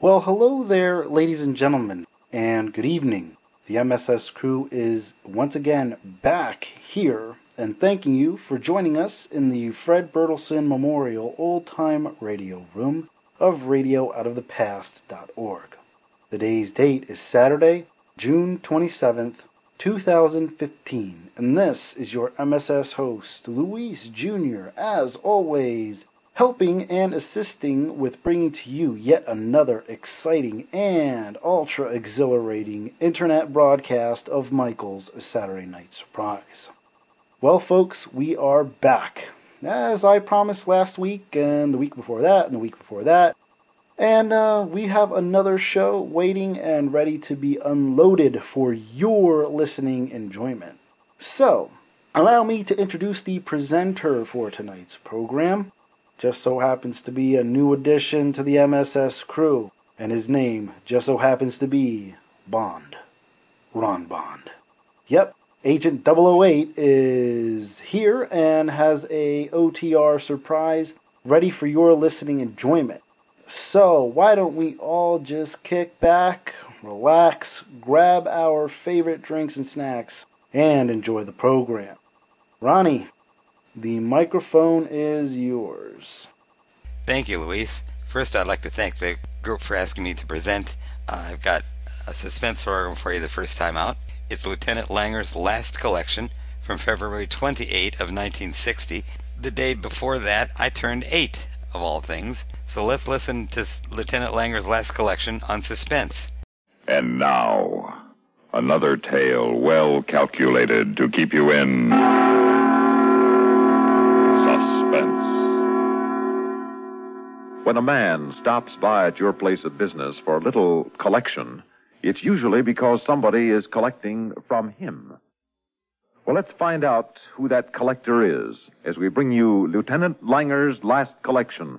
Well, hello there, ladies and gentlemen, and good evening. The MSS crew is once again back here and thanking you for joining us in the Fred Bertelson Memorial Old Time Radio Room of RadioOutOfThePast.org. Today's date is Saturday, June 27th, 2015, and this is your MSS host, Luis Jr., as always, helping and assisting with bringing to you yet another exciting and ultra-exhilarating internet broadcast of Michael's Saturday Night Surprise. Well, folks, we are back, as I promised last week, and the week before that, and the week before that, and we have another show waiting and ready to be unloaded for your listening enjoyment. So, allow me to introduce the presenter for tonight's program. Just so happens to be a new addition to the MSS crew, and his name just so happens to be Bond. Ron Bond. Yep, Agent 008 is here and has a OTR surprise ready for your listening enjoyment. So, why don't we all just kick back, relax, grab our favorite drinks and snacks, and enjoy the program. Ronnie, the microphone is yours. Thank you, Luis. First, I'd like to thank the group for asking me to present. I've got a suspense program for you the first time out. It's Lieutenant Langer's Last Collection from February 28 of 1960. The day before that, I turned 8, of all things. So let's listen to Lieutenant Langer's Last Collection on Suspense. And now, another tale well calculated to keep you in suspense. When a man stops by at your place of business for a little collection, it's usually because somebody is collecting from him. Well, let's find out who that collector is as we bring you Lieutenant Langer's Last Collection.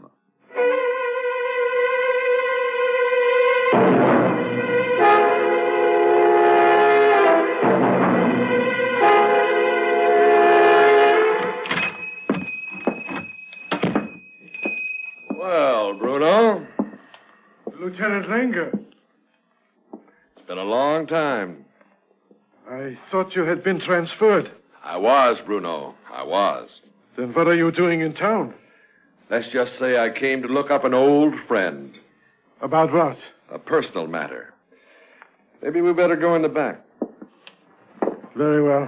Bruno? Lieutenant Langer. It's been a long time. I thought you had been transferred. I was, Bruno. I was. Then what are you doing in town? Let's just say I came to look up an old friend. About what? A personal matter. Maybe we better go in the back. Very well.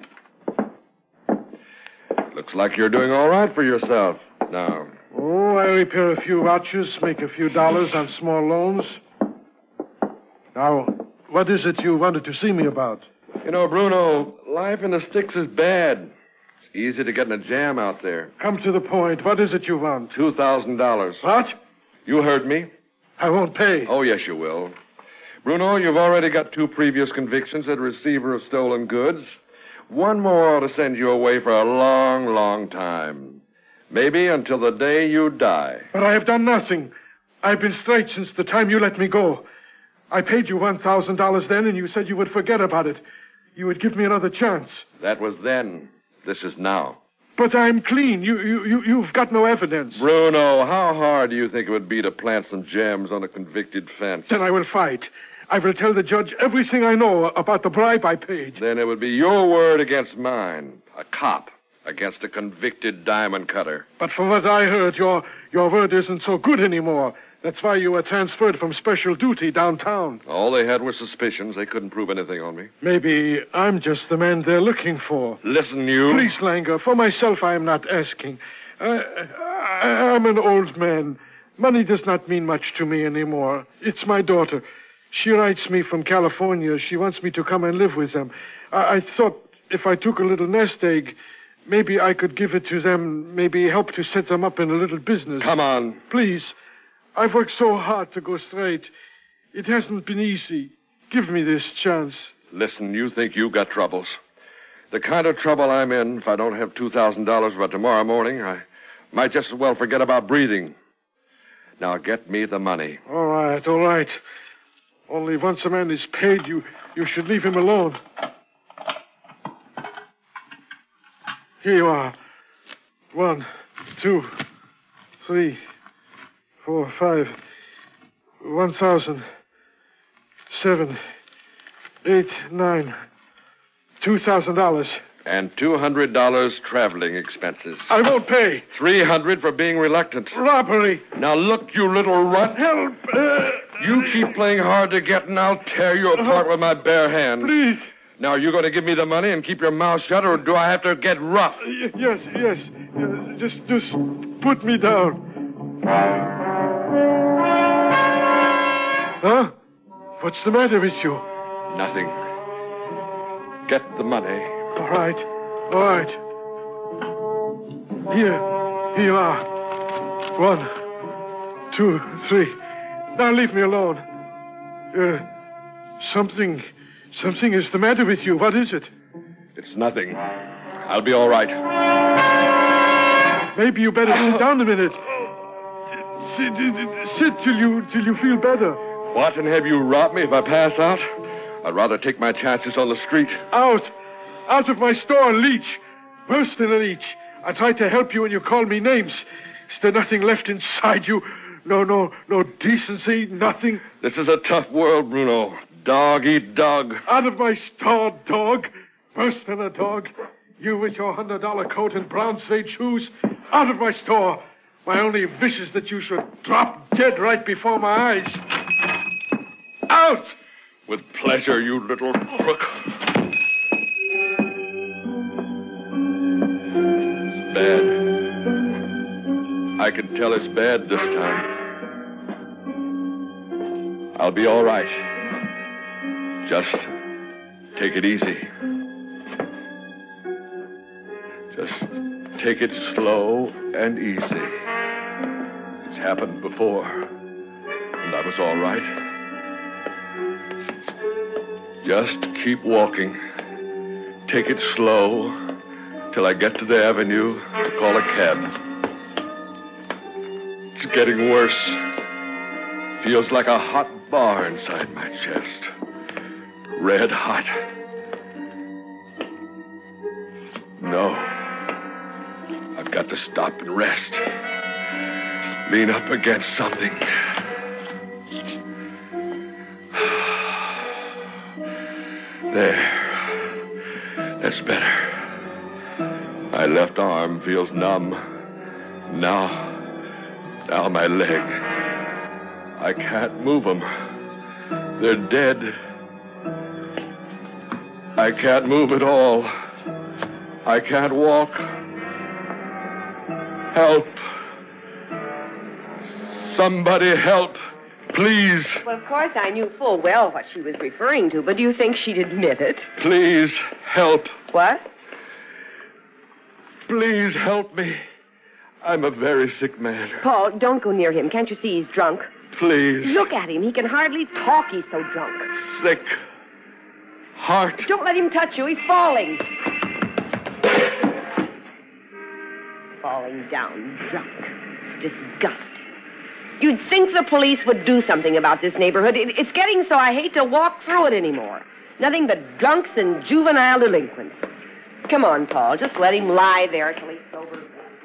Looks like you're doing all right for yourself now. Oh, I repair a few watches, make a few dollars on small loans. Now, what is it you wanted to see me about? You know, Bruno, life in the sticks is bad. It's easy to get in a jam out there. Come to the point. What is it you want? $2,000. What? You heard me. I won't pay. Oh, yes, you will. Bruno, you've already got 2 previous convictions as receiver of stolen goods. One more ought to send you away for a long, long time. Maybe until the day you die. But I have done nothing. I've been straight since the time you let me go. I paid you $1,000 then, and you said you would forget about it. You would give me another chance. That was then. This is now. But I'm clean. You've got no evidence. Bruno, how hard do you think it would be to plant some gems on a convicted fence? Then I will fight. I will tell the judge everything I know about the bribe I paid. Then it would be your word against mine. A cop against a convicted diamond cutter. But from what I heard, your word isn't so good anymore. That's why you were transferred from special duty downtown. All they had were suspicions. They couldn't prove anything on me. Maybe I'm just the man they're looking for. Listen, you. Please, Langer, for myself I am not asking. I'm an old man. Money does not mean much to me anymore. It's my daughter. She writes me from California. She wants me to come and live with them. I thought if I took a little nest egg, maybe I could give it to them, maybe help to set them up in a little business. Come on. Please. I've worked so hard to go straight. It hasn't been easy. Give me this chance. Listen, you think you got troubles. The kind of trouble I'm in, if I don't have $2,000 by tomorrow morning, I might just as well forget about breathing. Now get me the money. All right, all right. Only once a man is paid, you should leave him alone. Here you are. 1, 2, 3, 4, 5. 1,000. 7, 8, 9. $2,000. And $200 traveling expenses. I won't pay. $300 for being reluctant. Robbery. Now look, you little runt. Help. You keep playing hard to get, and I'll tear you apart with my bare hands. Please. Now, are you going to give me the money and keep your mouth shut, or do I have to get rough? Yes. Just put me down. Huh? What's the matter with you? Nothing. Get the money. All right. Here you are. 1, 2, 3. Now leave me alone. Something is the matter with you. What is it? It's nothing. I'll be all right. Maybe you better sit down a minute. Sit till you feel better. What, and have you robbed me if I pass out? I'd rather take my chances on the street. Out of my store, leech. Worse than a leech. I tried to help you and you called me names. Is there nothing left inside you? No decency, nothing? This is a tough world, Bruno. Dog eat dog. Out of my store, dog. Worse than a dog. You with your $100 coat and brown suede shoes. Out of my store. My only wish is that you should drop dead right before my eyes. Out! With pleasure, you little crook. It's bad. I can tell it's bad this time. I'll be all right. Just take it easy. Just take it slow and easy. It's happened before, and I was all right. Just keep walking. Take it slow till I get to the avenue to call a cab. It's getting worse. Feels like a hot bar inside my chest. Red hot. No. I've got to stop and rest. Lean up against something. There. That's better. My left arm feels numb. Now my leg. I can't move them. They're dead. I can't move at all. I can't walk. Help. Somebody help. Please. Well, of course, I knew full well what she was referring to, but do you think she'd admit it? Please help. What? Please help me. I'm a very sick man. Paul, don't go near him. Can't you see he's drunk? Please. Look at him. He can hardly talk. He's so drunk. Sick. Heart. Don't let him touch you. He's falling. Falling down drunk. It's disgusting. You'd think the police would do something about this neighborhood. It's getting so I hate to walk through it anymore. Nothing but drunks and juvenile delinquents. Come on, Paul. Just let him lie there till he's sober.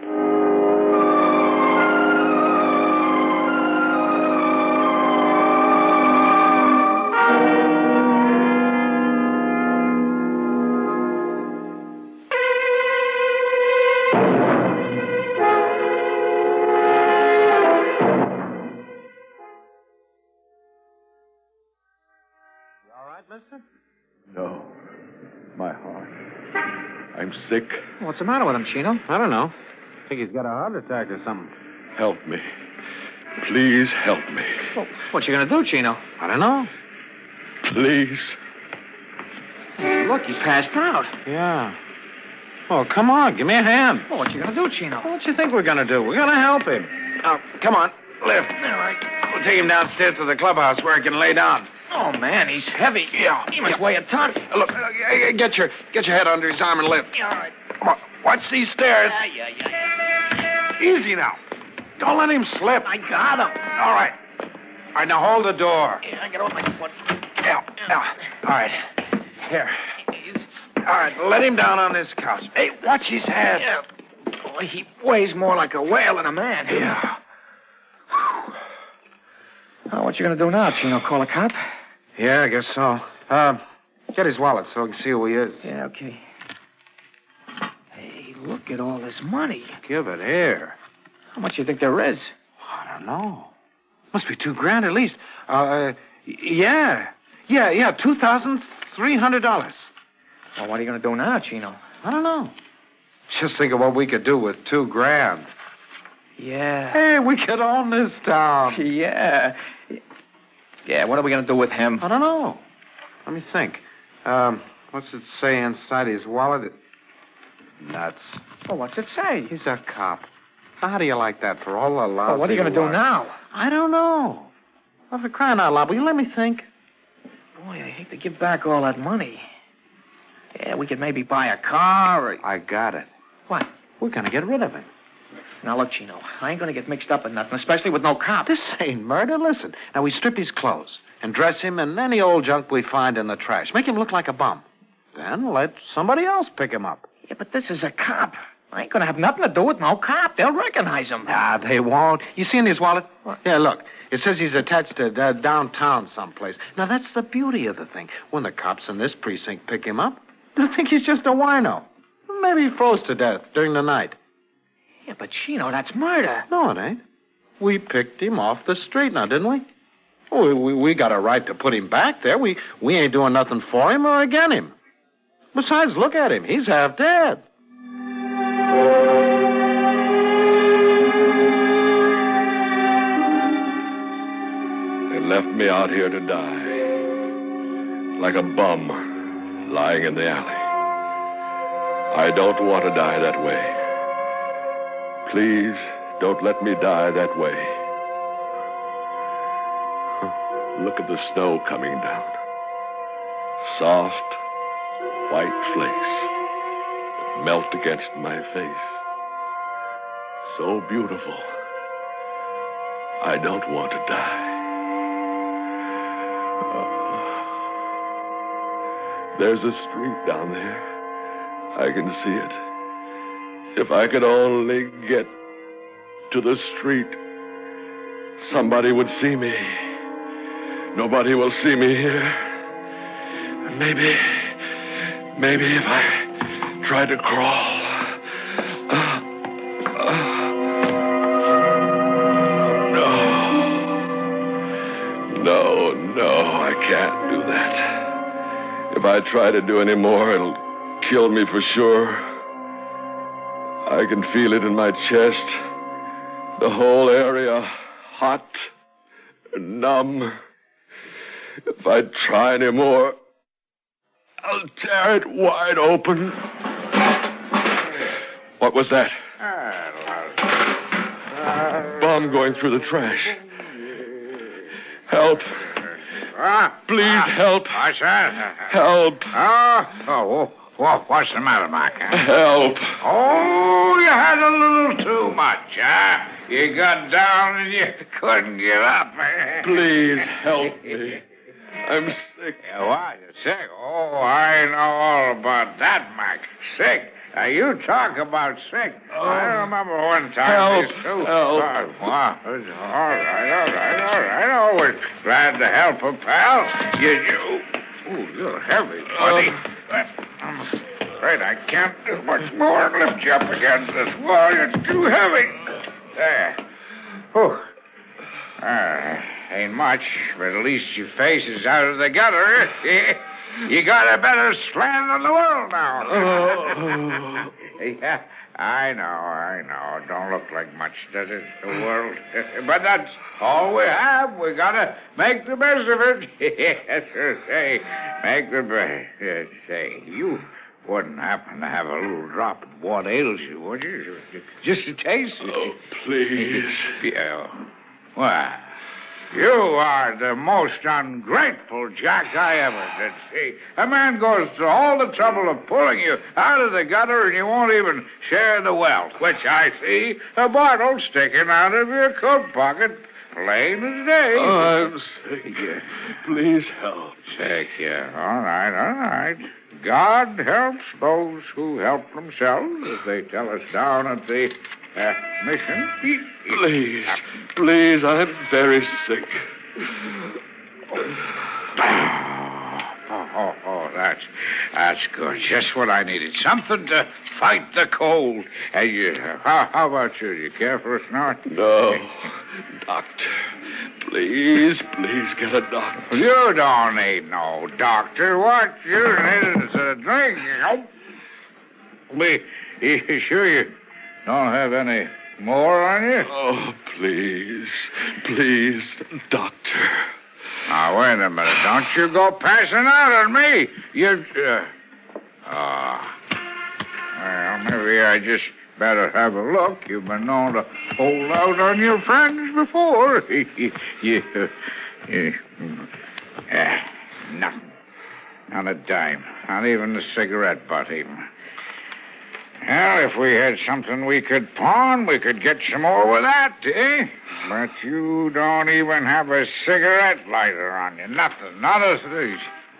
Mister? No. My heart. I'm sick. What's the matter with him, Chino? I don't know. I think he's got a heart attack or something. Help me. Please help me. Well, what you gonna do, Chino? I don't know. Please. Hey, look, he passed out. Yeah. Oh, come on, give me a hand. Well, what you gonna do, Chino? What you think we're gonna do? We're gonna help him. Oh, come on, lift. All right. We'll take him downstairs to the clubhouse where he can lay down. Oh, man, he's heavy. Yeah. He must weigh a ton. Look, get your head under his arm and lift. Yeah, all right. Come on. Watch these stairs. Yeah. Easy now. Don't let him slip. I got him. All right. All right, now hold the door. Yeah, I got on my foot. Yeah. All right. Here. All right, let him down on this couch. Hey, watch his head. Yeah. Boy, he weighs more like a whale than a man. Yeah. How what you going to do now, Chino? Call a cop? Yeah, I guess so. Get his wallet so we can see who he is. Yeah, okay. Hey, look at all this money. Give it here. How much do you think there is? I don't know. Must be $2,000 at least. Yeah, $2,300. Well, what are you going to do now, Chino? I don't know. Just think of what we could do with $2,000. Yeah. Hey, we could own this town. Yeah. Yeah, what are we going to do with him? I don't know. Let me think. What's it say inside his wallet? Nuts. Well, what's it say? He's a cop. Now, how do you like that for all the lousy... Well, what are you going to do now? I don't know. Well, for crying out loud, will you let me think? Boy, I hate to give back all that money. Yeah, we could maybe buy a car or... I got it. What? We're going to get rid of him. Now, look, Chino, I ain't going to get mixed up in nothing, especially with no cop. This ain't murder. Listen. Now, we strip his clothes and dress him in any old junk we find in the trash. Make him look like a bum. Then let somebody else pick him up. Yeah, but this is a cop. I ain't going to have nothing to do with no cop. They'll recognize him. Ah, they won't. You see in his wallet? What? Yeah, look. It says he's attached to downtown someplace. Now, that's the beauty of the thing. When the cops in this precinct pick him up, they'll think he's just a wino. Maybe he froze to death during the night. Yeah, but, Chino, that's murder. No, it ain't. We picked him off the street now, didn't we? We got a right to put him back there. We ain't doing nothing for him or against him. Besides, look at him. He's half dead. They left me out here to die. Like a bum lying in the alley. I don't want to die that way. Please, don't let me die that way. Look at the snow coming down. Soft, white flakes that melt against my face. So beautiful. I don't want to die. There's a street down there. I can see it. If I could only get to the street, somebody would see me. Nobody will see me here. Maybe if I try to crawl. No, I can't do that. If I try to do any more, it'll kill me for sure. I can feel it in my chest. The whole area hot and numb. If I try any more, I'll tear it wide open. What was that? Bomb going through the trash. Help. Please help. What's that? Help. What's the matter, Mark? Help. Oh, you had a little too much, huh? You got down and you couldn't get up. Please help me. I'm sick. What? You're sick? Oh, I know all about that, Mac. Sick. Now, you talk about sick. I remember one time. Help. All right. Always glad to help a pal. You're heavy, buddy. I'm afraid I can't do much more than lift you up against this wall. You're too heavy. There. Whew. Ain't much, but at least your face is out of the gutter. You got a better slant in the world now. Yeah, I know. Don't look like much, does it, the world? But that's all we have. We gotta make the best of it. Yes, say, make the best. Say, you wouldn't happen to have a little drop of what ails you, would you? Just a taste. Oh, please. Yeah. Well, you are the most ungrateful jack I ever did see. A man goes through all the trouble of pulling you out of the gutter and you won't even share the wealth, which I see a bottle sticking out of your coat pocket, plain as day. Oh, I'm sick. Please help. Sick, yeah. All right. God helps those who help themselves, as they tell us down at the mission. Please, I'm very sick. That's good. Just what I needed. Something to fight the cold. Hey, how about you? Do you care for a snort? No. Doctor. Please get a doctor. You don't need no doctor. What you need is a drink. You sure you don't have any more on you? Oh, please, doctor. Now, wait a minute. Don't you go passing out on me. Well, maybe I just better have a look. You've been known to hold out on your friends before. Nothing. Not a dime. Not even a cigarette butt, even. Well, if we had something we could pawn, we could get some more with that, eh? But you don't even have a cigarette lighter on you. Nothing. Not a thing.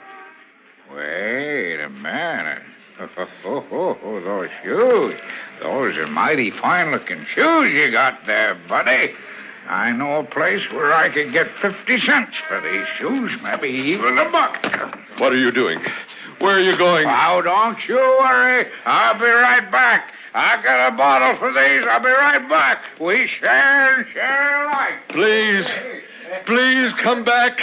Wait a minute. Oh, those shoes. Those are mighty fine-looking shoes you got there, buddy. I know a place where I could get 50 cents for these shoes, maybe even $1. What are you doing? Where are you going? Oh, don't you worry. I'll be right back. I got a bottle for these. I'll be right back. We share alike. Please come back.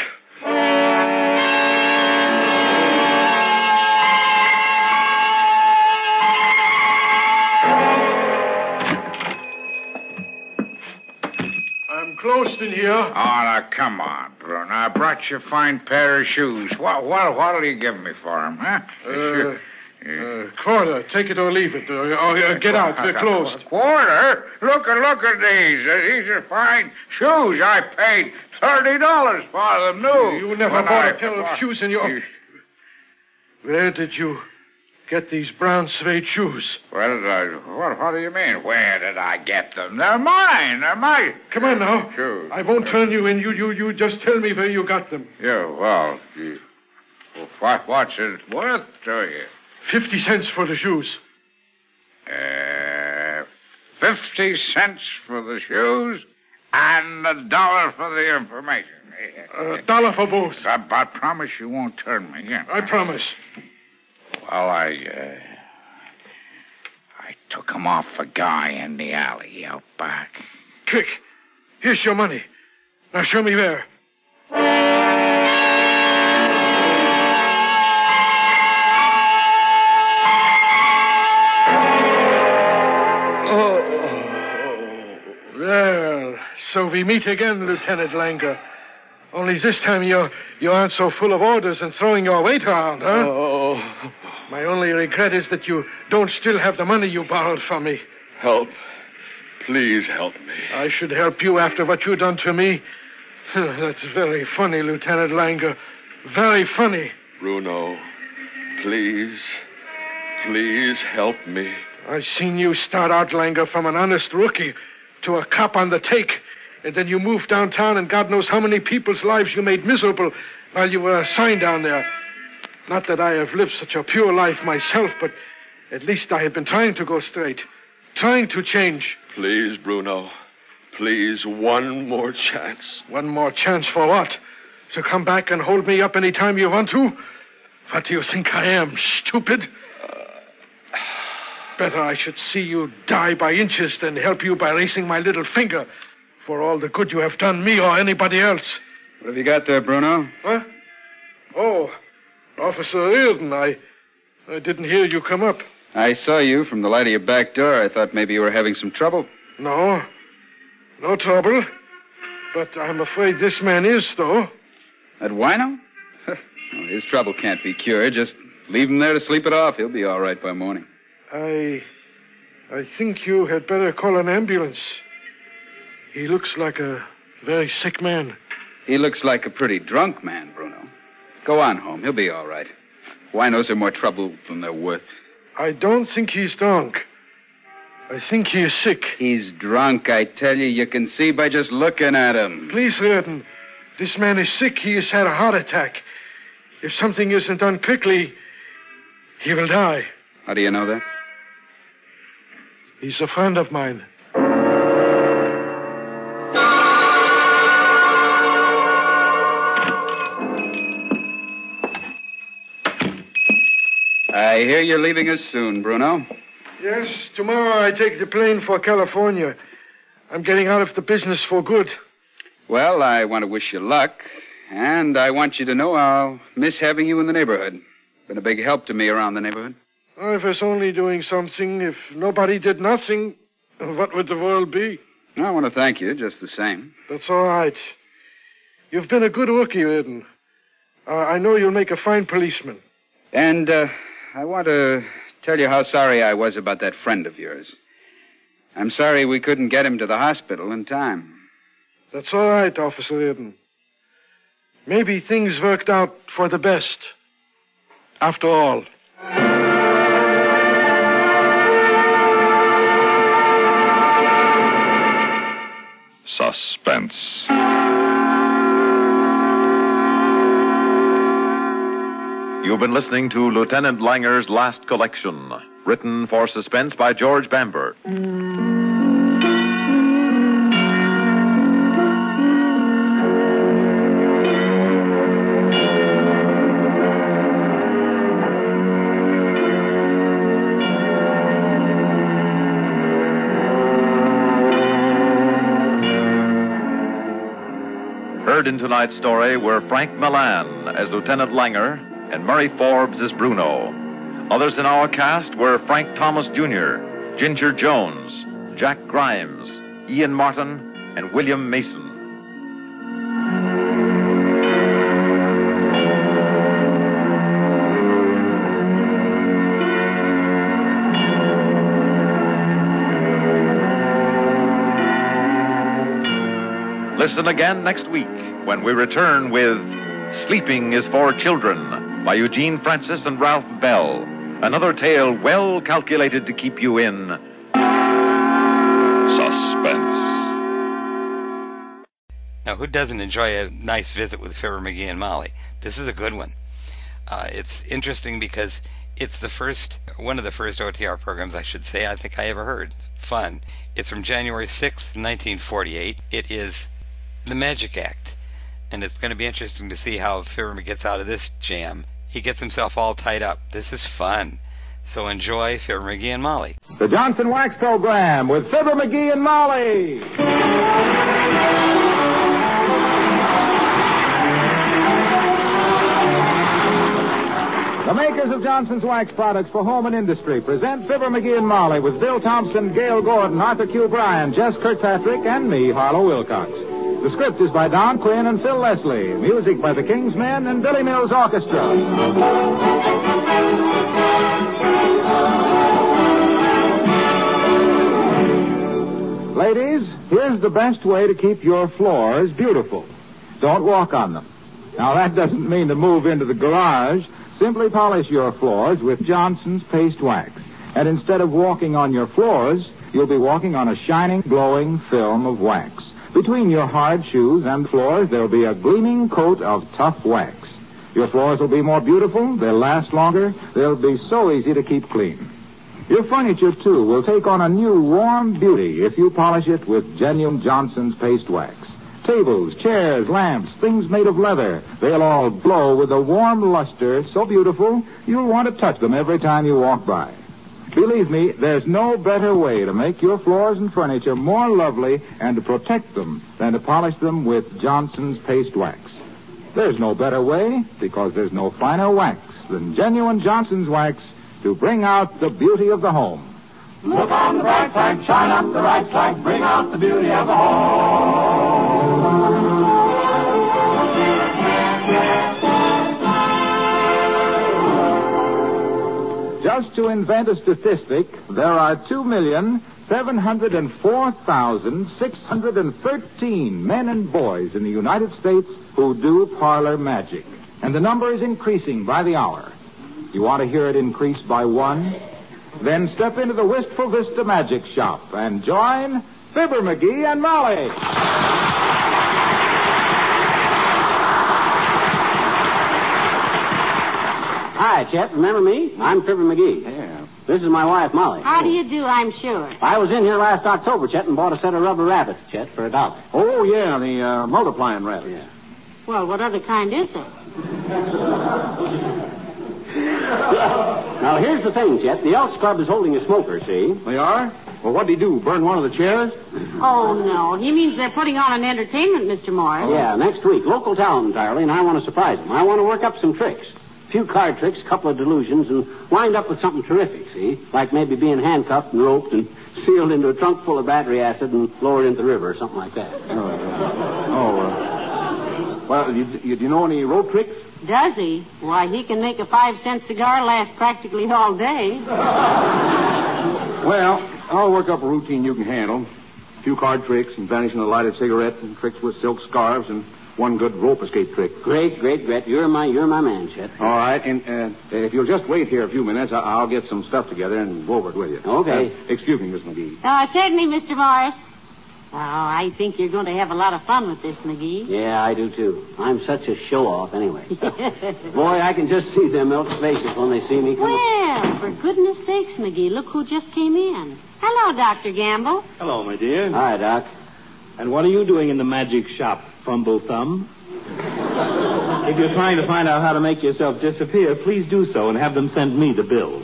I'm closed in here. Oh, now, come on, Bruno. I brought you a fine pair of shoes. What'll you give me for them, huh? Quarter. Take it or leave it. Get out. They're closed. Quarter? Look at these. These are fine shoes. I paid $30 for them, new. You never bought a pair of shoes in your... Where did you get these brown suede shoes? What do you mean? Where did I get them? They're mine. Come on now. Shoes. I won't turn you in. You just tell me where you got them. Yeah, well, what's it worth to you? 50 cents for the shoes. 50 cents for the shoes and $1 for the information. $1 for both. I promise you won't turn me in. I promise. Well, I took him off a guy in the alley out back. Quick. Here's your money. Now show me where. Well, so we meet again, Lieutenant Langer. Only this time you aren't so full of orders and throwing your weight around, huh? Oh. My only regret is that you don't still have the money you borrowed from me. Help. Please help me. I should help you after what you done to me. That's very funny, Lieutenant Langer. Very funny. Bruno, please help me. I seen you start out, Langer, from an honest rookie to a cop on the take. And then you moved downtown, and God knows how many people's lives you made miserable while you were assigned down there. Not that I have lived such a pure life myself, but at least I have been trying to go straight, trying to change. Please, Bruno. Please, one more chance. One more chance for what? To come back and hold me up any time you want to? What do you think I am, stupid? Better I should see you die by inches than help you by raising my little finger for all the good you have done me or anybody else. What have you got there, Bruno? Huh? Oh, Officer Reardon, I didn't hear you come up. I saw you from the light of your back door. I thought maybe you were having some trouble. No trouble. But I'm afraid this man is, though. That wino? Well, his trouble can't be cured. Just leave him there to sleep it off. He'll be all right by morning. I think you had better call an ambulance. He looks like a very sick man. He looks like a pretty drunk man, Bruno. Go on home. He'll be all right. Winos are more trouble than they're worth. I don't think he's drunk. I think he is sick. He's drunk, I tell you. You can see by just looking at him. Please, Reardon. This man is sick. He has had a heart attack. If something isn't done quickly, he will die. How do you know that? He's a friend of mine. I hear you're leaving us soon, Bruno. Yes, tomorrow I take the plane for California. I'm getting out of the business for good. Well, I want to wish you luck, and I want you to know I'll miss having you in the neighborhood. Been a big help to me around the neighborhood. I was only doing something. If nobody did nothing, what would the world be? I want to thank you just the same. That's all right. You've been a good rookie, Eden. I know you'll make a fine policeman. And I want to tell you how sorry I was about that friend of yours. I'm sorry we couldn't get him to the hospital in time. That's all right, Officer Eden. Maybe things worked out for the best. After all. Suspense. You've been listening to Lieutenant Langer's Last Collection, written for Suspense by George Bamber. Heard in tonight's story were Frank Milan as Lieutenant Langer and Murray Forbes as Bruno. Others in our cast were Frank Thomas Jr., Ginger Jones, Jack Grimes, Ian Martin, and William Mason. Listen again next week when we return with Sleeping is for Children by Eugene Francis and Ralph Bell. Another tale well calculated to keep you in suspense. Now, who doesn't enjoy a nice visit with Fibber McGee and Molly? This is a good one. It's interesting because it's one of the first OTR programs, I should say, I think I ever heard. It's fun. It's from January 6th, 1948. It is The Magic Act. And it's going to be interesting to see how Fibber gets out of this jam. He gets himself all tied up. This is fun. So enjoy Fibber McGee and Molly. The Johnson Wax Program with Fibber McGee and Molly. The makers of Johnson's Wax products for home and industry present Fibber McGee and Molly with Bill Thompson, Gail Gordon, Arthur Q. Bryan, Jess Kirkpatrick, and me, Harlow Wilcox. The script is by Don Quinn and Phil Leslie. Music by the King's Men and Billy Mills Orchestra. Ladies, here's the best way to keep your floors beautiful. Don't walk on them. Now, that doesn't mean to move into the garage. Simply polish your floors with Johnson's Paste Wax. And instead of walking on your floors, you'll be walking on a shining, glowing film of wax. Between your hard shoes and floors, there'll be a gleaming coat of tough wax. Your floors will be more beautiful, they'll last longer, they'll be so easy to keep clean. Your furniture, too, will take on a new warm beauty if you polish it with genuine Johnson's Paste Wax. Tables, chairs, lamps, things made of leather, they'll all glow with a warm luster so beautiful you'll want to touch them every time you walk by. Believe me, there's no better way to make your floors and furniture more lovely and to protect them than to polish them with Johnson's Paste Wax. There's no better way because there's no finer wax than genuine Johnson's Wax to bring out the beauty of the home. Look on the bright side, shine up the right side, bring out the beauty of the home. Just to invent a statistic, there are 2,704,613 men and boys in the United States who do parlor magic. And the number is increasing by the hour. You want to hear it increase by one? Then step into the Wistful Vista Magic Shop and join Fibber McGee and Molly. Hi, Chet. Remember me? I'm Fibber McGee. Yeah. This is my wife, Molly. How do you do, I'm sure. I was in here last October, Chet, and bought a set of rubber rabbits, Chet, for $1. Oh, yeah, the multiplying rabbit. Yeah. Well, what other kind is it? Now, here's the thing, Chet. The Elks Club is holding a smoker, see? They are? Well, what'd he do? Burn one of the chairs? Oh, no. He means they're putting on an entertainment, Mr. Morris. Yeah, next week. Local talent entirely, and I want to surprise them. I want to work up some tricks. A few card tricks, a couple of delusions, and wind up with something terrific, see? Like maybe being handcuffed and roped and sealed into a trunk full of battery acid and lowered into the river or something like that. Well, do you know any rope tricks? Does he? Why, he can make a 5-cent cigar last practically all day. Well, I'll work up a routine you can handle. A few card tricks and vanishing a lighted cigarette and tricks with silk scarves and one good rope escape trick. Great. You're my man, Chet. All right, and if you'll just wait here a few minutes, I'll get some stuff together and go over it with you. Okay. Excuse me, Miss McGee. Certainly, Mr. Morris. Oh, I think you're going to have a lot of fun with this, McGee. Yeah, I do, too. I'm such a show-off anyway. Boy, I can just see them Elks' faces when they see me come. Well, for goodness sakes, McGee, look who just came in. Hello, Dr. Gamble. Hello, my dear. Hi, Doc. And what are you doing in the magic shop, Fumble Thumb? If you're trying to find out how to make yourself disappear, please do so and have them send me the bill.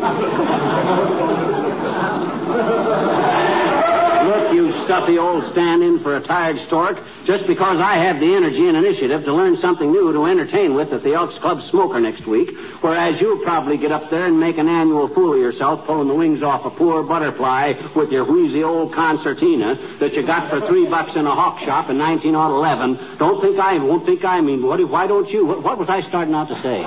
Look, you stuffy old stand-in for a tired stork. Just because I have the energy and initiative to learn something new to entertain with at the Elks Club Smoker next week, whereas you'll probably get up there and make an annual fool of yourself pulling the wings off a poor butterfly with your wheezy old concertina that you got for $3 in a hawk shop in 1911. Won't think I mean, why don't you? What was I starting out to say?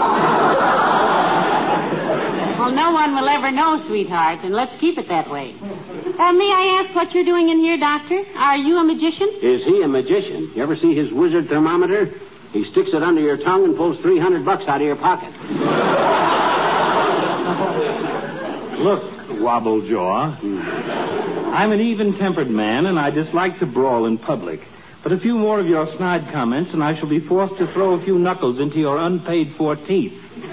Well, no one will ever know, sweetheart, and let's keep it that way. May I ask what you're doing in here, Doctor? Are you a magician? Is he a magician? You ever see his wizard thermometer? He sticks it under your tongue and pulls $300 out of your pocket. Look, Wobblejaw. I'm an even-tempered man, and I dislike to brawl in public. But a few more of your snide comments, and I shall be forced to throw a few knuckles into your unpaid-for teeth.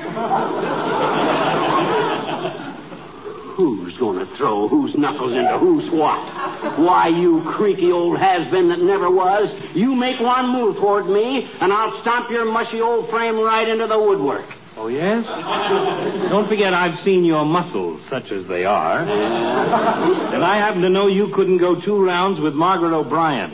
Who's going to throw whose knuckles into whose what? Why, you creaky old has-been that never was, you make one move toward me, and I'll stomp your mushy old frame right into the woodwork. Oh, yes? Don't forget I've seen your muscles, such as they are. And I happen to know you couldn't go 2 rounds with Margaret O'Brien.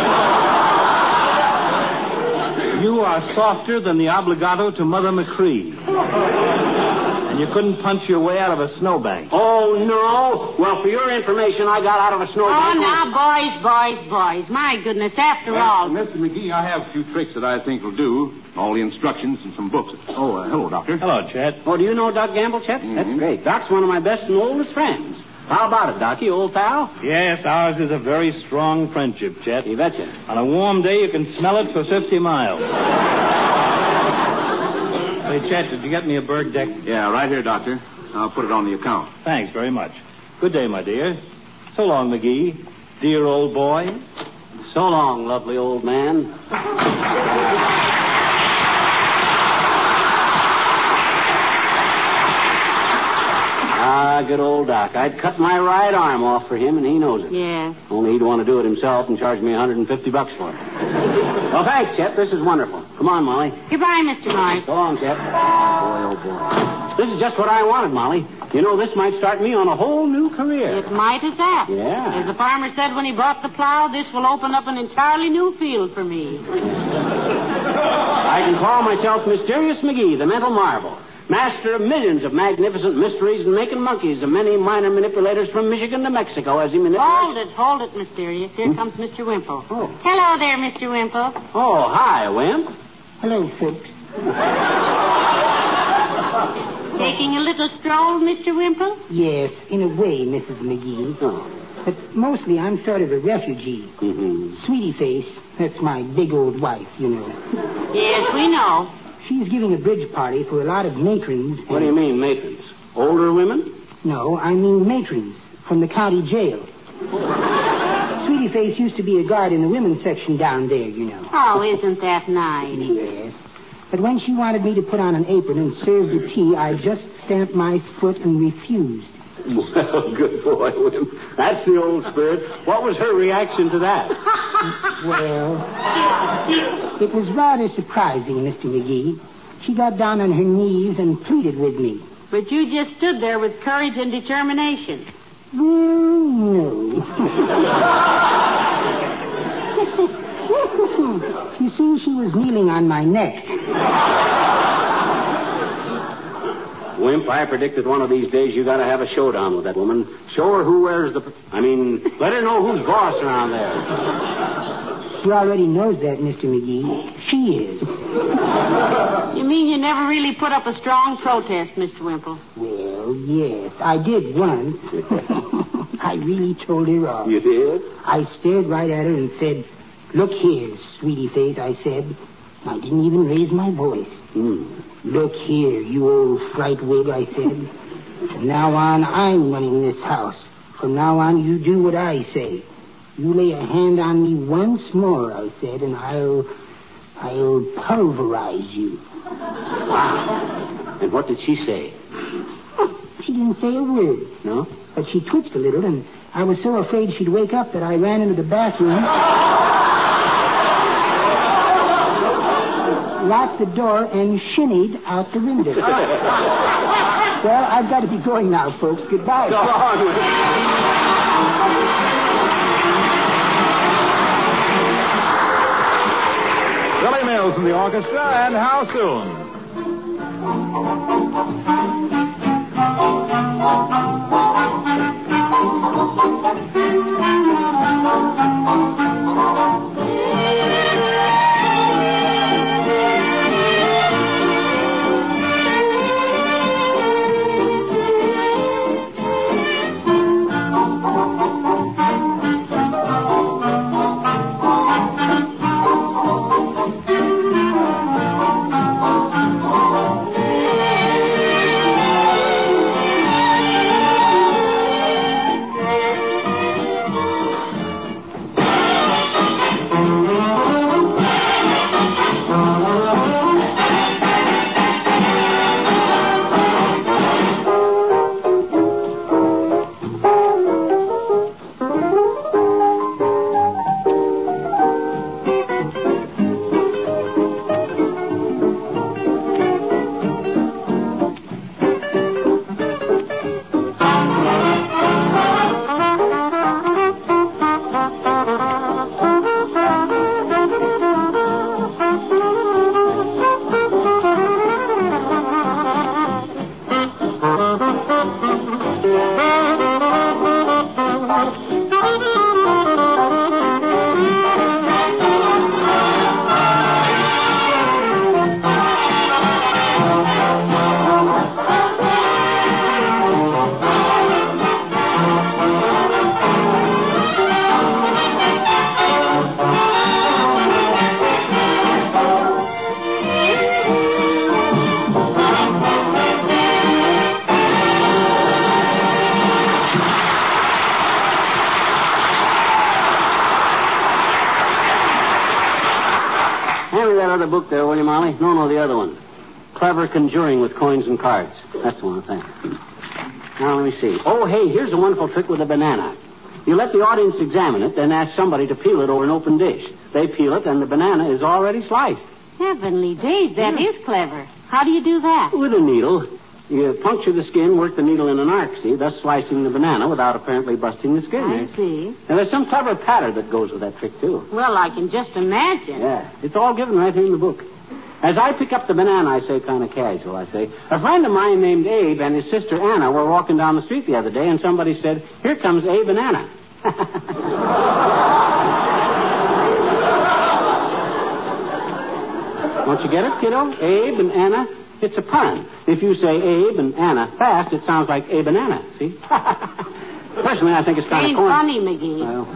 You are softer than the obligato to Mother McCree. And you couldn't punch your way out of a snowbank. Oh, no? Well, for your information, I got out of a snowbank. Oh, now, boys. My goodness, after all. Mr. McGee, I have a few tricks that I think will do. All the instructions and some books. Oh, hello, Doctor. Hello, Chet. Oh, do you know Doc Gamble, Chet? Mm-hmm. That's great. Doc's one of my best and oldest friends. How about it, Docie, old pal? Yes, ours is a very strong friendship, Chet. You betcha. On a warm day, you can smell it for 50 miles. Hey, Chet, did you get me a bird deck? Yeah, right here, Doctor. I'll put it on the account. Thanks very much. Good day, my dear. So long, McGee. Dear old boy. So long, lovely old man. Good old Doc. I'd cut my right arm off for him, and he knows it. Yeah. Only he'd want to do it himself and charge me $150 for it. Well, thanks, Chet. This is wonderful. Come on, Molly. Goodbye, Mr. Morris. So long, Chet. Boy, oh, boy. This is just what I wanted, Molly. You know, this might start me on a whole new career. It might as that. Yeah. As the farmer said when he bought the plow, this will open up an entirely new field for me. I can call myself Mysterious McGee, the mental marvel. Master of millions of magnificent mysteries and making monkeys of many minor manipulators from Michigan to Mexico as he manipulates. Hold it, Mysterious. Here comes Mr. Wimple. Oh. Hello there, Mr. Wimple. Oh, hi, Wimp. Hello, folks. Taking a little stroll, Mr. Wimple? Yes, in a way, Mrs. McGee. Oh. But mostly I'm sort of a refugee. Mm-hmm. Sweetie Face, that's my big old wife, you know. Yes, we know. She's giving a bridge party for a lot of matrons. What do you mean, matrons? Older women? No, I mean matrons from the county jail. Sweetie Face used to be a guard in the women's section down there, you know. Oh, isn't that nice? Yes. But when she wanted me to put on an apron and serve the tea, I just stamped my foot and refused. Well, good boy, Wimp. That's the old spirit. What was her reaction to that? Well, it was rather surprising, Mr. McGee. She got down on her knees and pleaded with me. But you just stood there with courage and determination. Well, no. You see, she was kneeling on my neck. Wimp, I predicted one of these days you got to have a showdown with that woman. Show her who wears the... let her know who's boss around there. She already knows that, Mr. McGee. She is. You mean you never really put up a strong protest, Mr. Wimple? Well, yes, I did once. I really told her off. You did? I stared right at her and said, "Look here, sweetie face," I said. I didn't even raise my voice. "Look here, you old fright wig," I said. From now on, I'm running this house. From now on, you do what I say. You lay a hand on me once more, I said, and I'll pulverize you. Wow. And what did she say? She didn't say a word. No? But she twitched a little, and I was so afraid she'd wake up that I ran into the bathroom, locked the door, and shinnied out the window. Well, I've got to be going now, folks. Goodbye. Go on. Billy Mills in the orchestra, and how soon? Book there, will you, Molly? No, the other one. Clever Conjuring with Coins and Cards. That's the one, I think. Now, let me see. Oh, hey, here's a wonderful trick with a banana. You let the audience examine it, then ask somebody to peel it over an open dish. They peel it, and the banana is already sliced. Heavenly days, that is clever. How do you do that? With a needle. You puncture the skin, work the needle in an arc, see, thus slicing the banana without apparently busting the skin. I see. And there's some clever pattern that goes with that trick, too. Well, I can just imagine. Yeah, it's all given right here in the book. As I pick up the banana, I say kind of casual, I say, a friend of mine named Abe and his sister Anna were walking down the street the other day, and somebody said, "Here comes Abe and Anna." Don't you get it, kiddo? Abe and Anna. It's a pun. If you say Abe and Anna fast, it sounds like Abe and Anna, see? Personally, I think it's kind of corny. Funny, McGee. Well,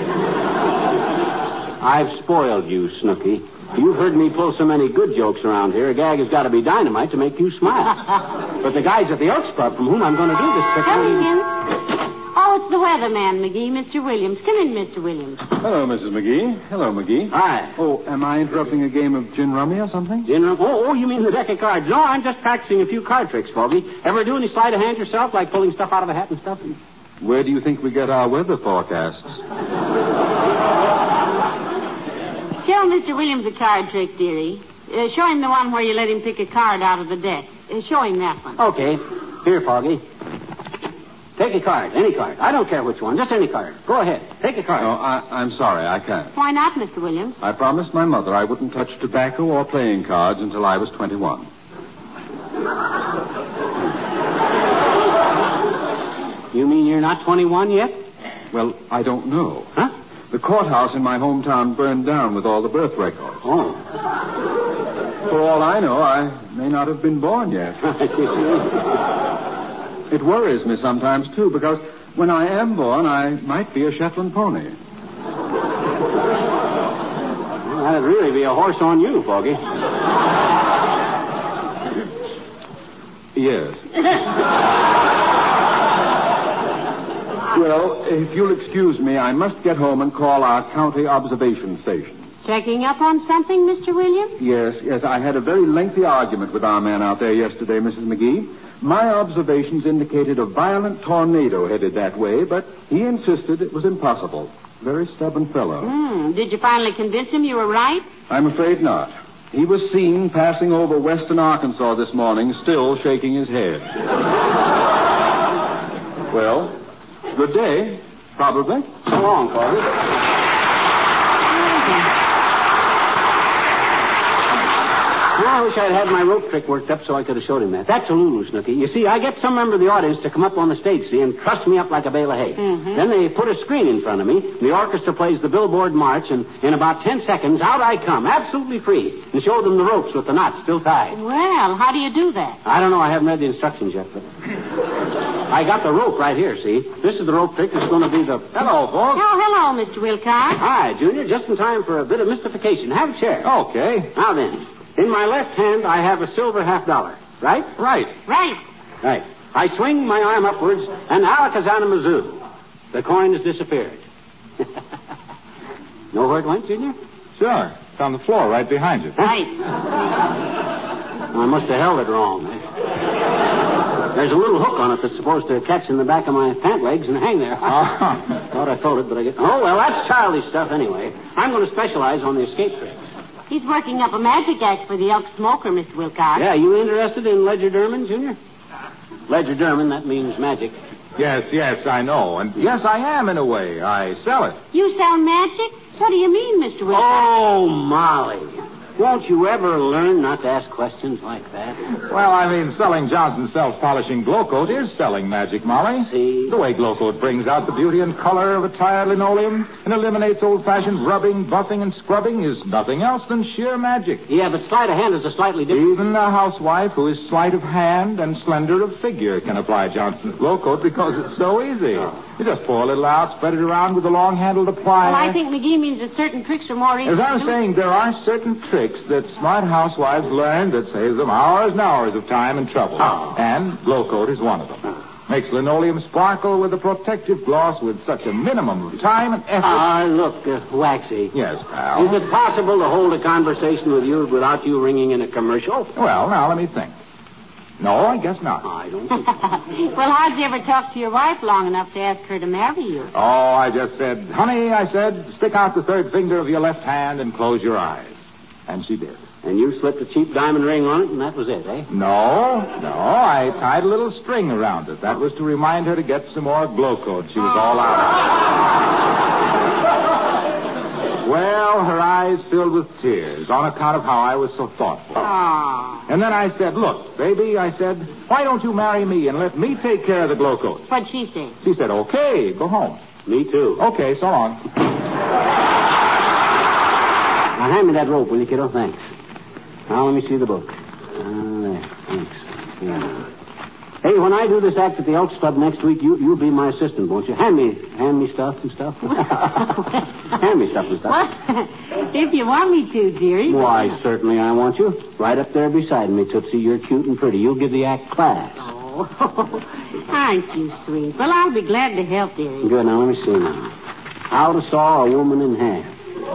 I've spoiled you, Snooky. You've heard me pull so many good jokes around here. A gag has got to be dynamite to make you smile. But the guys at the Elks Club from whom I'm going to do this trick... Come in. Oh, it's the weatherman, McGee. Mr. Williams. Come in, Mr. Williams. Hello, Mrs. McGee. Hello, McGee. Hi. Oh, am I interrupting a game of gin rummy or something? Gin rummy? Oh, you mean the deck of cards. No, I'm just practicing a few card tricks, Foggy. Ever do any sleight of hand yourself, like pulling stuff out of a hat and stuff? Where do you think we get our weather forecasts? Show Mr. Williams a card trick, dearie. Show him the one where you let him pick a card out of the deck. Show him that one. Okay. Here, Foggy. Take a card. Any card. I don't care which one. Just any card. Go ahead. Take a card. No, I'm sorry. I can't. Why not, Mr. Williams? I promised my mother I wouldn't touch tobacco or playing cards until I was 21. You mean you're not 21 yet? Well, I don't know. Huh? The courthouse in my hometown burned down with all the birth records. Oh. For all I know, I may not have been born yet. It worries me sometimes, too, because when I am born, I might be a Shetland pony. Well, that'd really be a horse on you, Foggy. Yes. Well, if you'll excuse me, I must get home and call our county observation station. Checking up on something, Mr. Williams? Yes. I had a very lengthy argument with our man out there yesterday, Mrs. McGee. My observations indicated a violent tornado headed that way, but he insisted it was impossible. Very stubborn fellow. Did you finally convince him you were right? I'm afraid not. He was seen passing over western Arkansas this morning, still shaking his head. Well, good day, probably. So long, Foggy. I wish I'd had my rope trick worked up so I could have showed him that. That's a Lulu, Snooky. You see, I get some member of the audience to come up on the stage, see, and truss me up like a bale of hay. Mm-hmm. Then they put a screen in front of me, the orchestra plays the Billboard March, and in about 10 seconds, out I come, absolutely free, and show them the ropes with the knots still tied. Well, how do you do that? I don't know. I haven't read the instructions yet, but I got the rope right here, see? This is the rope trick that's going to be the... Hello, folks. Oh, hello, Mr. Wilcox. Hi, Junior. Just in time for a bit of mystification. Have a chair. Okay. Now then, in my left hand, I have a silver $50. Right? Right. Right. Right. I swing my arm upwards, and alakazam Mizzou. The coin has disappeared. Know where it went, Junior? Sure. It's on the floor right behind you. Right. I must have held it wrong. There's a little hook on it that's supposed to catch in the back of my pant legs and hang there. Thought I folded, but I get... Oh, well, that's childish stuff anyway. I'm going to specialize on the escape tricks. He's working up a magic act for the Elk Smoker, Mr. Wilcox. Yeah, you interested in Ledger-Derman, Junior? Ledger-Derman, that means magic. Yes, I know. And yes, I am in a way. I sell it. You sell magic? What do you mean, Mr. Wilcox? Oh, Molly. Won't you ever learn not to ask questions like that? Well, I mean, selling Johnson's self-polishing glow coat is selling magic, Molly. See? The way glow coat brings out the beauty and color of a tired linoleum and eliminates old-fashioned rubbing, buffing, and scrubbing is nothing else than sheer magic. Yeah, but sleight of hand is a slightly different... Even a housewife who is slight of hand and slender of figure can apply Johnson's glow coat because it's so easy. You just pour a little out, spread it around with a long-handled applier. Well, I think McGee means that certain tricks are more easy As I was saying, there are certain tricks that smart housewives learn that saves them hours and hours of time and trouble. And glow coat is one of them. Makes linoleum sparkle with a protective gloss with such a minimum of time and effort. Look, Waxy. Yes, pal. Is it possible to hold a conversation with you without you ringing in a commercial? Well, now, let me think. No, I guess not. I don't think so. Well, how'd you ever talk to your wife long enough to ask her to marry you? Oh, I just said, honey, I said, stick out the third finger of your left hand and close your eyes. And she did. And you slipped a cheap diamond ring on it, and that was it, eh? No. I tied a little string around it. That was to remind her to get some more glow coat. She was all out of it. Well, her eyes filled with tears on account of how I was so thoughtful. Aww. And then I said, look, baby, I said, why don't you marry me and let me take care of the glow coat? What'd she say? She said, okay, go home. Me too. Okay, so long. Now, hand me that rope, will you, kiddo? Thanks. Now, let me see the book. There. Thanks. Yeah. Hey, when I do this act at the Elks Club next week, you'll be my assistant, won't you? Hand me stuff and stuff. Hand me stuff and stuff. What? If you want me to, dearie. Why, certainly I want you. Right up there beside me, Tootsie. You're cute and pretty. You'll give the act class. Oh, aren't you sweet? Well, I'll be glad to help, dearie. Good. Now, let me see now. How to saw a woman in half.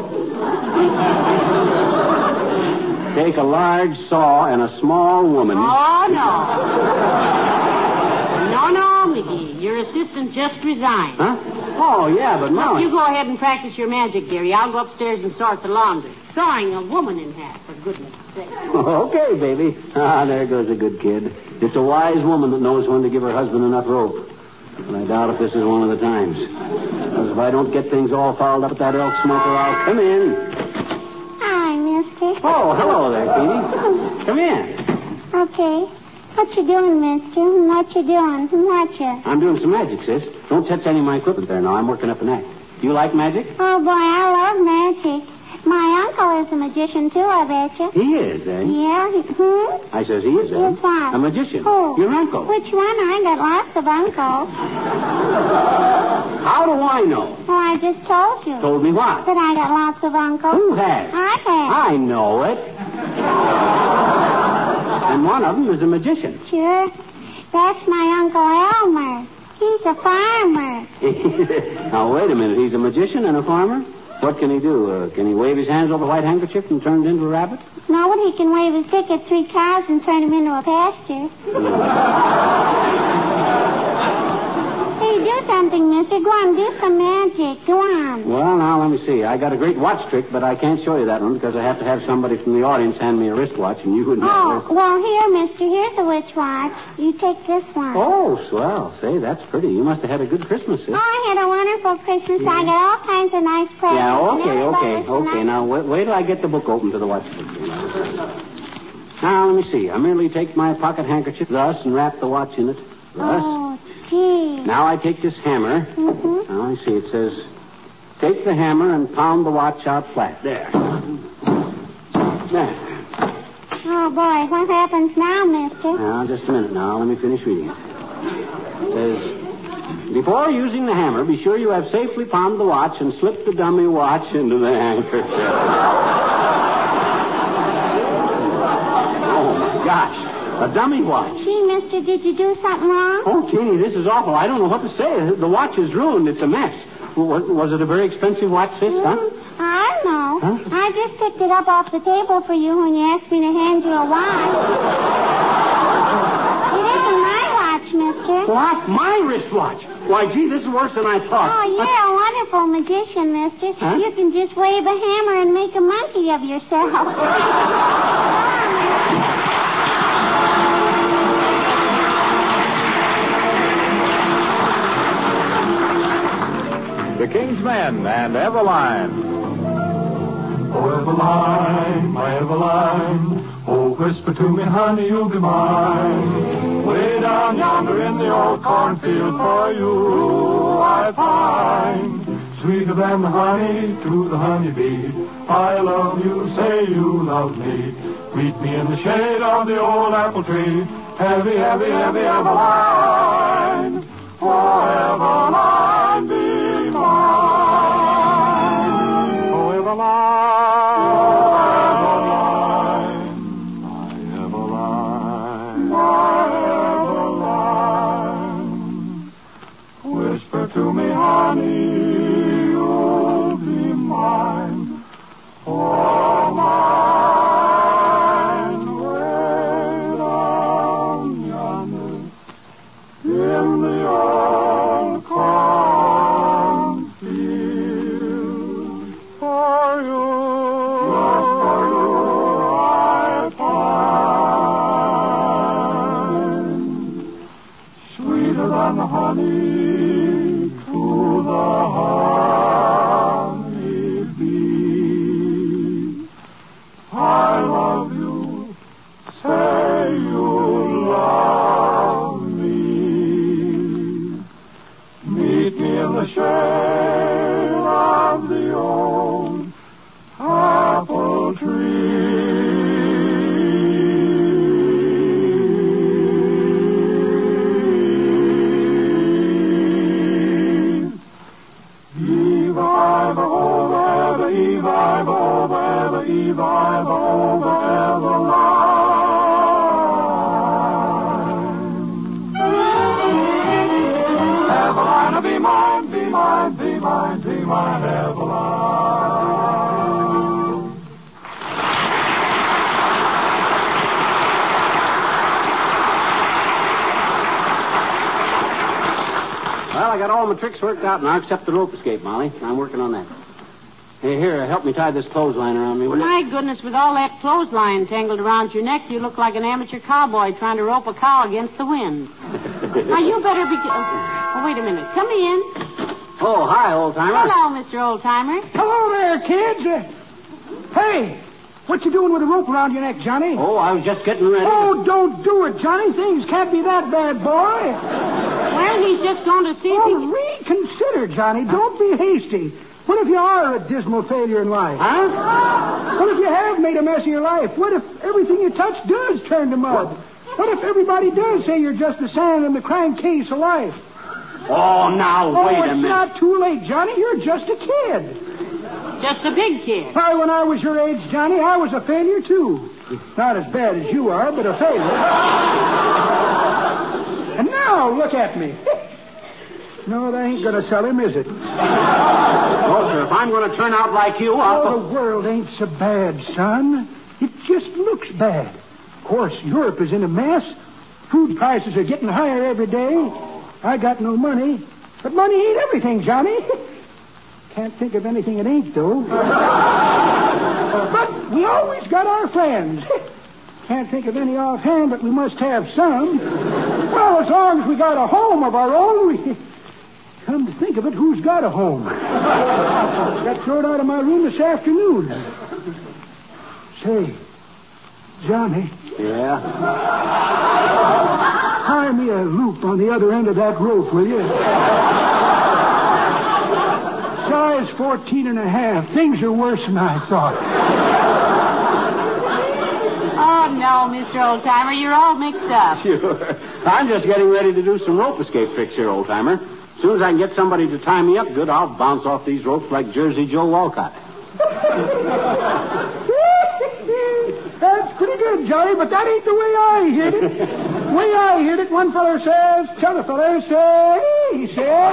Take a large saw and a small woman. Oh, no. No, McGee. You're a assistant just resigned. Huh? Oh, yeah, but Look, Molly... you go ahead and practice your magic, dearie. I'll go upstairs and sort the laundry. Sawing a woman in half, for goodness sake. Okay, baby. Ah, there goes a good kid. It's a wise woman that knows when to give her husband enough rope. But I doubt if this is one of the times. Because if I don't get things all fouled up at that elk smoker, I'll come in. Hi, mister. Oh, hello there, Katie. Come in. Okay. What you doing, mister? What you doing? What you? I'm doing some magic, sis. Don't touch any of my equipment there now. I'm working up an act. Do you like magic? Oh, boy, I love magic. My uncle is a magician, too, I bet you. He is, eh? Yeah? I says he is, eh? Yes, what? A magician. Who? Your uncle. Which one? I got lots of uncles. How do I know? Well, I just told you. Told me what? That I got lots of uncles. Who has? I have. I know it. And one of them is a magician. Sure. That's my Uncle Elmer. He's a farmer. Now, wait a minute. He's a magician and a farmer? What can he do? Can he wave his hands over a white handkerchief and turn it into a rabbit? No, but he can wave his stick at 3 cows and turn them into a pasture. Hey, do something, mister. Go on, do some magic. Go on. Well, now, let me see. I got a great watch trick, but I can't show you that one because I have to have somebody from the audience hand me a wristwatch, and you wouldn't have to... Well, here, mister. Here's a witch watch. You take this one. Oh, swell. Say, that's pretty. You must have had a good Christmas, sis. Oh, I had a wonderful Christmas. I got all kinds of nice presents. Yeah, okay. Now, wait till I get the book open to the watch trick. Now, let me see. I merely take my pocket handkerchief thus and wrap the watch in it. Thus. Oh, gee. Now I take this hammer. Mm-hmm. Now, I see. It says, take the hammer and pound the watch out flat. There. There. Oh, boy. What happens now, mister? Now, just a minute now. Let me finish reading it. It says, before using the hammer, be sure you have safely palmed the watch and slipped the dummy watch into the handkerchief. Oh, my gosh. A dummy watch. Gee, mister, did you do something wrong? Oh, Teeny, this is awful. I don't know what to say. The watch is ruined. It's a mess. Was it a very expensive watch, sis, huh? I don't know. Huh? I just picked it up off the table for you when you asked me to hand you a watch. It isn't my watch, mister. What? My wristwatch? Why, gee, this is worse than I thought. Oh, you're a wonderful magician, mister. Huh? You can just wave a hammer and make a monkey of yourself. The King's Men and Eveline. Oh, Eveline, my Eveline, oh, whisper to me, honey, you'll be mine. Way down yonder in the old cornfield for you I find. Sweeter than the honey to the honeybee. I love you, say you love me. Meet me in the shade of the old apple tree. Heavy, heavy, heavy Eveline. Oh, Eveline, be mine. Oh, Eveline. My Eveline. Whisper to me, honey, you'll be mine. Oh, mine. Way down yonder in the old cornfield for you. got all my tricks worked out now except the rope escape, Molly. I'm working on that. Hey, here, help me tie this clothesline around me, will you? My goodness, with all that clothesline tangled around your neck, you look like an amateur cowboy trying to rope a cow against the wind. Now, you better be... Oh, wait a minute. Come in. Oh, hi, old-timer. Hello, Mr. Old-timer. Hello there, kids. Hey, what you doing with a rope around your neck, Johnny? Oh, I was just getting ready. Oh, don't do it, Johnny. Things can't be that bad, boy. Well, he's just going to see if he... Reconsider, Johnny. Don't be hasty. What if you are a dismal failure in life? Huh? What if you have made a mess of your life? What if everything you touch does turn to mud? What if everybody does say you're just the sand in the crankcase of life? Oh, now, wait a minute. It's not too late, Johnny. You're just a kid. Just a big kid. Why, when I was your age, Johnny, I was a failure, too. Not as bad as you are, but a failure. And now, look at me. No, that ain't going to sell him, is it? Oh, sir, if I'm going to turn out like you, I'll... the world ain't so bad, son. It just looks bad. Of course, Europe is in a mess. Food prices are getting higher every day. I got no money. But money ain't everything, Johnny. Can't think of anything it ain't, though. But we always got our friends. Can't think of any offhand, but we must have some. Well, as long as we got a home of our own, we... Come to think of it, who's got a home? Got thrown out of my room this afternoon. Say, Johnny. Yeah? Tie me a loop on the other end of that rope, will you? Size 14 and a half. Things are worse than I thought. Oh, no, Mr. Oldtimer, you're all mixed up. Sure. I'm just getting ready to do some rope escape tricks here, old-timer. As soon as I can get somebody to tie me up good, I'll bounce off these ropes like Jersey Joe Walcott. That's pretty good, Johnny, but that ain't the way I heard it. The way I heard it, one feller says, t'other feller says, he says.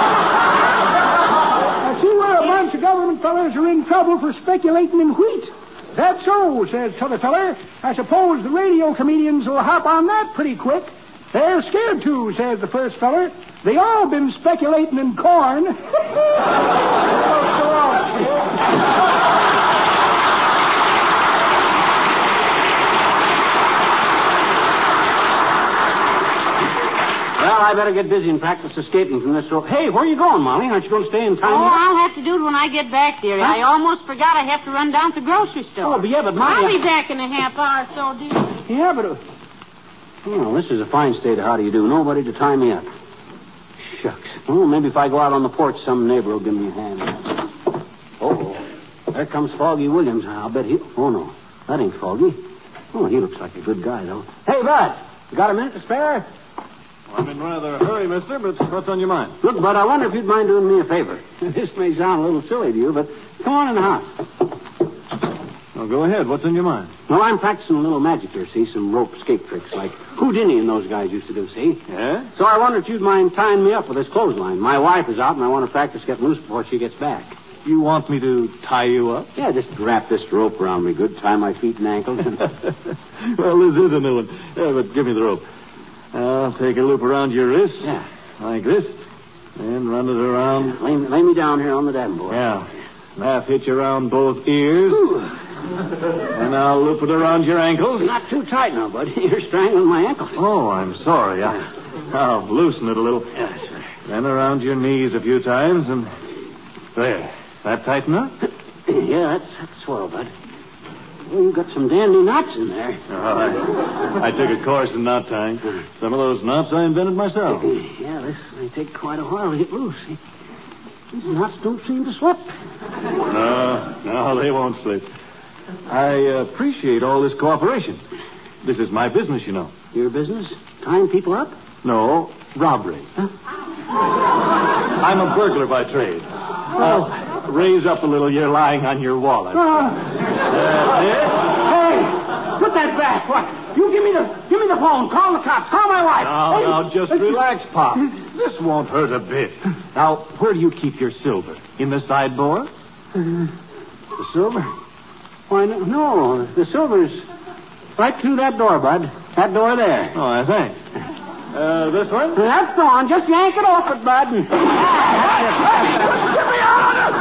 I see where a bunch of government fellers are in trouble for speculating in wheat. That's so, says t'other feller. I suppose the radio comedians will hop on that pretty quick. They're scared to, says the first feller. They all been speculating in corn. Well, I better get busy and practice escaping from this rope. Hey, where are you going, Molly? Aren't you going to stay in town? Oh, I'll have to do it when I get back, dearie. Huh? I almost forgot I have to run down to the grocery store. Oh, but yeah, but Molly... I'll be back in a half hour or so, dear. Yeah, but... Oh, this is a fine state of how do you do. Nobody to tie me up. Shucks. Oh, maybe if I go out on the porch, some neighbor will give me a hand. Oh, there comes Foggy Williams. I'll bet he... Oh, no. That ain't Foggy. Oh, he looks like a good guy, though. Hey, Bud, you got a minute to spare? Well, I'm in rather a hurry, mister, but what's on your mind? Look, Bud, I wonder if you'd mind doing me a favor. This may sound a little silly to you, but come on in the house. Well, go ahead. What's in your mind? Well, I'm practicing a little magic here, see? Some rope escape tricks like Houdini and those guys used to do, see? Yeah? So I wonder if you'd mind tying me up with this clothesline. My wife is out, and I want to practice getting loose before she gets back. You want me to tie you up? Yeah, just wrap this rope around me good, tie my feet and ankles. And... Well, this is a new one. Yeah, but give me the rope. I'll take a loop around your wrist. Yeah. Like this. And run it around. Lay me down here on the davenport. Yeah. Half hitch around both ears. And I'll loop it around your ankles. Not too tight now, bud. You're strangling my ankles. Oh, I'm sorry. I'll loosen it a little. Yes, sir. Then around your knees a few times, and there. That tight enough? Yeah, that's swell, bud. Well, you got some dandy knots in there. Oh, I took a course in knot tying. Some of those knots I invented myself. Yeah, this may take quite a while to get loose. These knots don't seem to slip. No, they won't slip. I appreciate all this cooperation. This is my business, you know. Your business? Tying people up? No, robbery. Huh? I'm a burglar by trade. Raise up a little. You're lying on your wallet. Hey, put that back. What? You give me the phone. Call the cops. Call my wife. Now, just relax, Pop. This won't hurt a bit. Now, where do you keep your silver? In the sideboard? The silver? Why, no. The silver's right through that door, Bud. That door there. Oh, I think. This one? That's the one. Just yank it off it, bud. Get me out of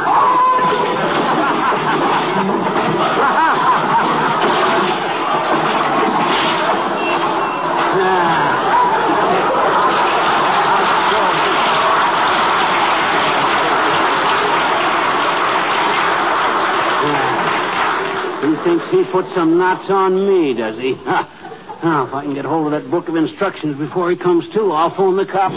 He thinks he put some knots on me, does he? Now, if I can get hold of that book of instructions before he comes to, I'll phone the cops.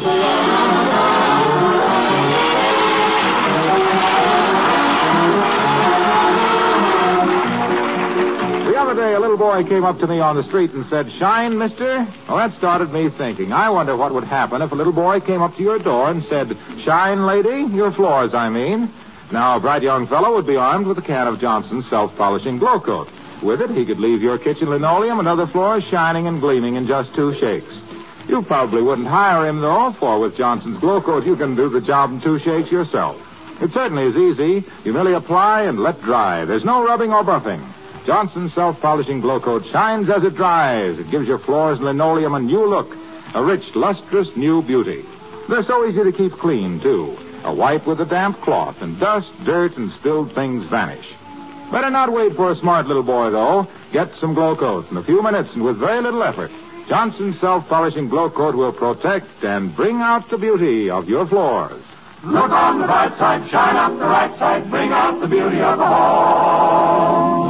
The other day, a little boy came up to me on the street and said, "Shine, mister?" Well, that started me thinking. I wonder what would happen if a little boy came up to your door and said, "Shine, lady?" Your floors, I mean. Now, a bright young fellow would be armed with a can of Johnson's self-polishing glow coat. With it, he could leave your kitchen linoleum and other floors shining and gleaming in just 2 shakes. You probably wouldn't hire him, though, for with Johnson's glow coat, you can do the job in 2 shakes yourself. It certainly is easy. You merely apply and let dry. There's no rubbing or buffing. Johnson's self-polishing glow coat shines as it dries. It gives your floors and linoleum a new look, a rich, lustrous new beauty. They're so easy to keep clean, too. A wipe with a damp cloth, and dust, dirt, and spilled things vanish. Better not wait for a smart little boy, though. Get some glow coat in a few minutes and with very little effort. Johnson's self-polishing glow coat will protect and bring out the beauty of your floors. Look on the bright side, shine up the right side, bring out the beauty of the home.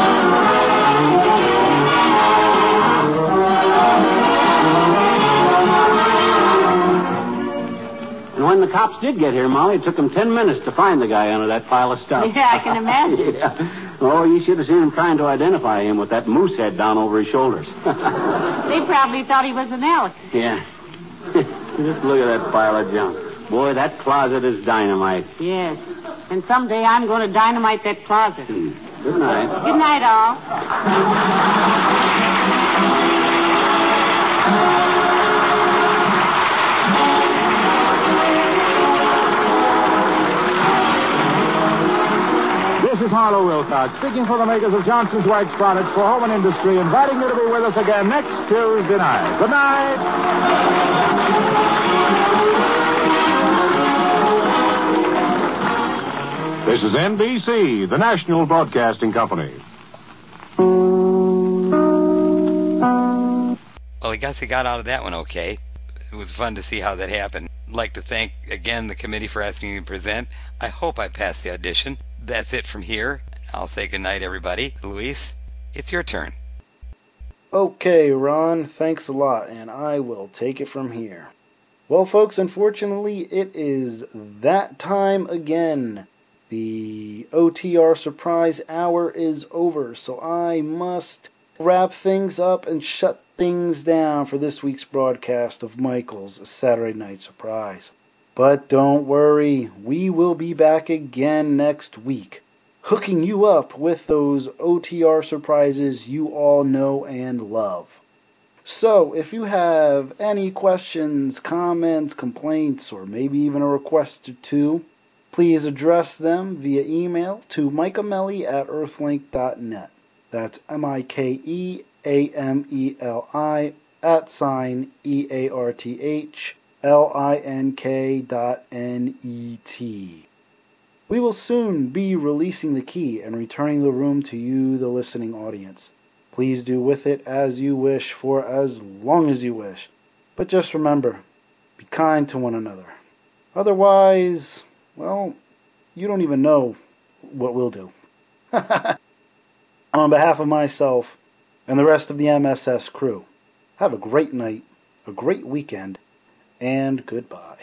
And when the cops did get here, Molly, it took them 10 minutes to find the guy under that pile of stuff. Yeah, I can imagine. Yeah. Oh, you should have seen him trying to identify him with that moose head down over his shoulders. They probably thought he was an elk. Yeah. Just look at that pile of junk. Boy, that closet is dynamite. Yes. And someday I'm going to dynamite that closet. Good night. Good night, all. This is Harlow Wilcox, speaking for the makers of Johnson's Wax Products for Home and Industry, inviting you to be with us again next Tuesday night. Good night. This is NBC, the National Broadcasting Company. Well, I guess he got out of that one okay. It was fun to see how that happened. I'd like to thank, again, the committee for asking me to present. I hope I passed the audition. That's it from here. I'll say goodnight, everybody. Luis, it's your turn. Okay, Ron, thanks a lot, and I will take it from here. Well, folks, unfortunately, it is that time again. The OTR surprise hour is over, so I must wrap things up and shut things down for this week's broadcast of Michael's Saturday Night Surprise. But don't worry, we will be back again next week, hooking you up with those OTR surprises you all know and love. So, if you have any questions, comments, complaints, or maybe even a request or two, please address them via email to mikeameli@earthlink.net. That's MikeAmeli@EARTHLINK.net. We will soon be releasing the key and returning the room to you, the listening audience. Please do with it as you wish for as long as you wish. But just remember, be kind to one another. Otherwise, well, you don't even know what we'll do. On behalf of myself and the rest of the MSS crew, have a great night, a great weekend, and goodbye.